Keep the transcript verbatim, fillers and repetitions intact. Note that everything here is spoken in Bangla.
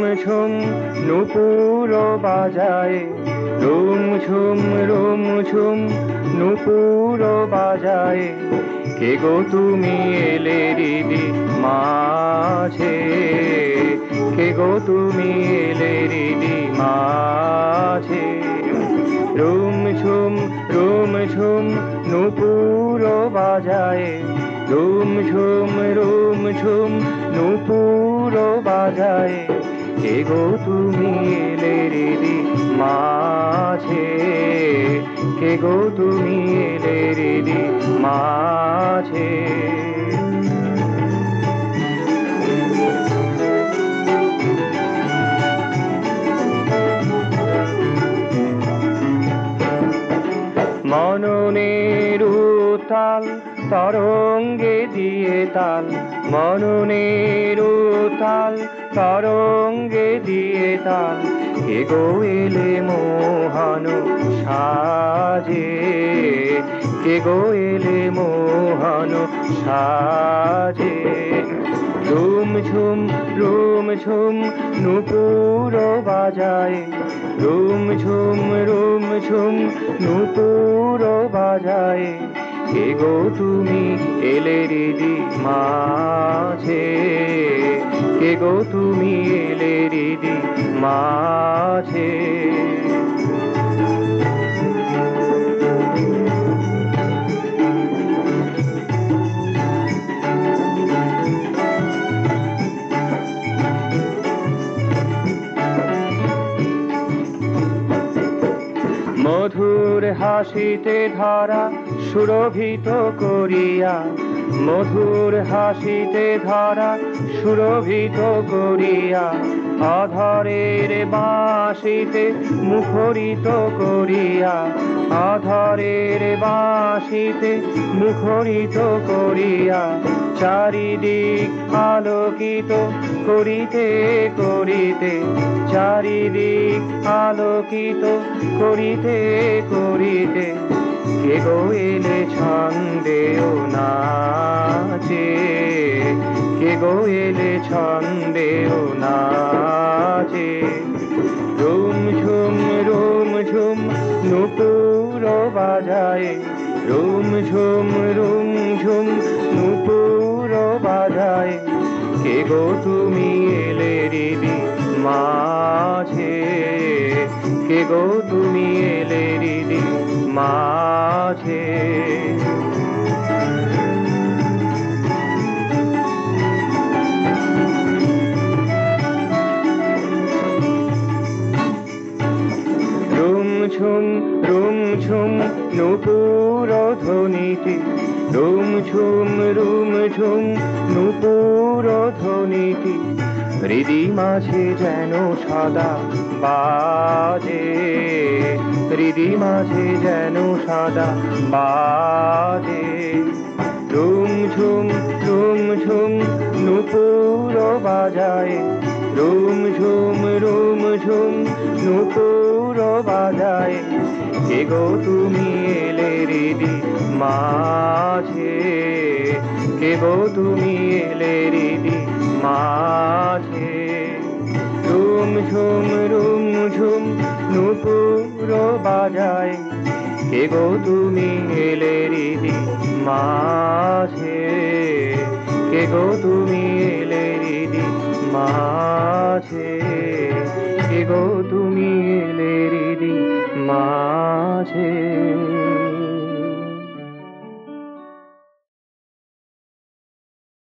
ঝুম নুপুর বাজায়, রুম ঝুম রুম ঝুম নুপুর বাজায়। কে গো তুমি এলে হৃদি মাঝে, কে গো তুমি এলে হৃদি মাঝে। রুম ঝুম রুম ঝুম নুপুর বাজায়, রুম ঝুম রুম ঝুম নুপুর বাজায়। কে গো তুমি এলে হৃদি মাঝে, কে গো তুমি এলে হৃদি মাঝে। মননের উতাল তরঙ্গে দিয়ে তাল, মননের উতাল তরঙ্গে দিয়ে তাল। কে গো এলে মোহন সাজে, কে গো এলে মোহন সাজে। রুম ঝুম রুম ঝুম নুপুর বাজায়, রুম ঝুম রুম ঝুম নুপুর বাজায়। কে গো তুমি এলে হৃদি মাঝে, কে গো তুমি এলে হৃদি মাঝে। মধুর হাসিতে ধরা সুরভিত করিয়া, মধুর হাসিতে ধরা সুরভিত করিয়া। আধারের বাঁশিতে মুখরিত করিয়া, আধারের বাঁশিতে মুখরিত করিয়া। চারিদিক আলোকিত করিতে করিতে, চারিদিক আলোকিত করিতে করিতে। কে গো এলে ছন্দে ও নাচে, কে গো এলে ছন্দে ও নাচে। রুম ঝুম রুম ঝুম নুপুর বাজায়, রুম ঝুম রুম ঝুম নুপুর বাজায়। কে গো তুমি এলে হৃদি মাঝে, কে গো তুমি এলে হৃদি মাঝে। রুম ঝুম রুম ঝুম নুপুর ধ্বনিতে, রুম ঝুম রুম ঝুম নুপুর ধ্বনিতে। হৃদি মাঝে যেন সদা বাজে, হৃদি মাঝে যেন সদা বাজে। রুম ঝুম রুম ঝুম নুপুর বাজায়, রুম ঝুম রুম ঝুম নুপুর বাজায়। কে গো তুমি এলে হৃদি মাঝে, কে গো তুমি এলে হৃদি মাঝে। রুম ঝুম রুম ঝুম নুপুর বাজায়। কে গো তুমি এলে হৃদি মাঝে, কে গো তুমি এলে হৃদি মাঝে, কে গো তুমি এলে হৃদি মাঝে।